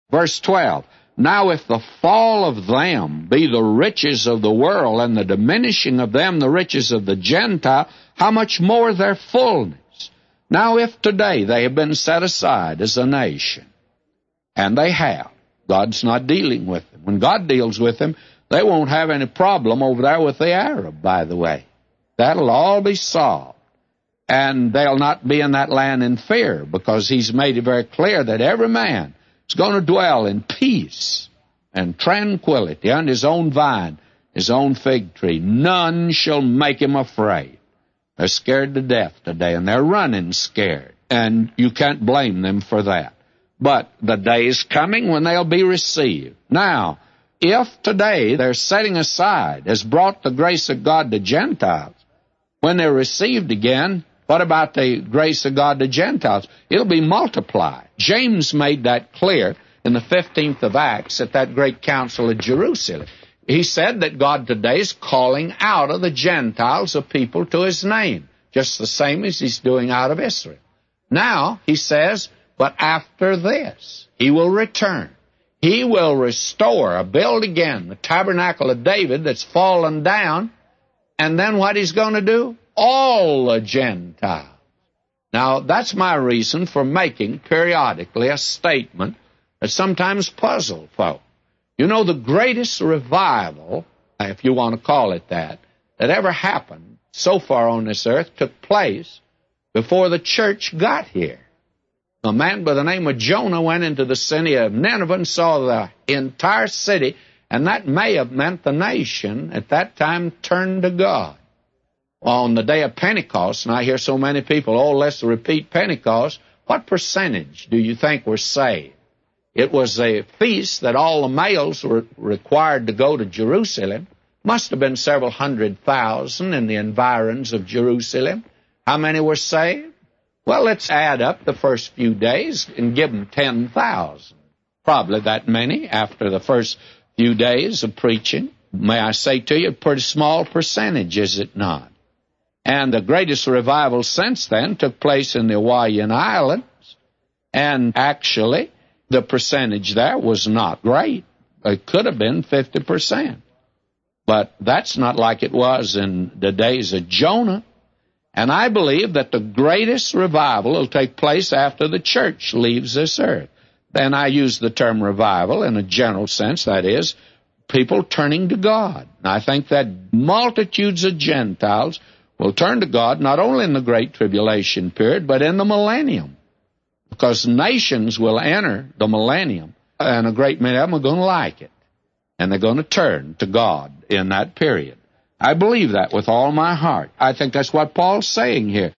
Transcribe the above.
Verse 12, now if the fall of them be the riches of the world, and the diminishing of them the riches of the Gentile, how much more their fullness? Now if today they have been set aside as a nation, and they have, God's not dealing with them. When God deals with them, they won't have any problem over there with the Arab, by the way. That'll all be solved. And they'll not be in that land in fear, because he's made it very clear that every man is going to dwell in peace and tranquility under his own vine, his own fig tree. None shall make him afraid. They're scared to death today, and they're running scared. And you can't blame them for that. But the day is coming when they'll be received. Now, if today their setting aside has brought the grace of God to Gentiles, when they're received again, what about the grace of God to Gentiles? It'll be multiplied. James made that clear in the 15th of Acts at that great council at Jerusalem. He said that God today is calling out of the Gentiles a people to his name, just the same as he's doing out of Israel. Now, he says, but after this, he will return. He will restore or build again the tabernacle of David that's fallen down. And then what he's going to do? All the Gentiles. Now, that's my reason for making periodically a statement that sometimes puzzles folk. You know, the greatest revival, if you want to call it that ever happened so far on this earth took place before the church got here. A man by the name of Jonah went into the city of Nineveh and saw the entire city, and that may have meant the nation at that time turned to God. Well, on the day of Pentecost, and I hear so many people, oh, let's repeat Pentecost, what percentage do you think were saved? It was a feast that all the males were required to go to Jerusalem. Must have been several 100,000 in the environs of Jerusalem. How many were saved? Well, let's add up the first few days and give them 10,000. Probably that many after the first few days of preaching. May I say to you, a pretty small percentage, is it not? And the greatest revival since then took place in the Hawaiian Islands. And actually, the percentage there was not great. It could have been 50%. But that's not like it was in the days of Jonah. And I believe that the greatest revival will take place after the church leaves this earth. Then I use the term revival in a general sense, that is, people turning to God. And I think that multitudes of Gentiles will turn to God not only in the Great Tribulation period, but in the millennium. Because nations will enter the millennium, and a great many of them are going to like it. And they're going to turn to God in that period. I believe that with all my heart. I think that's what Paul's saying here.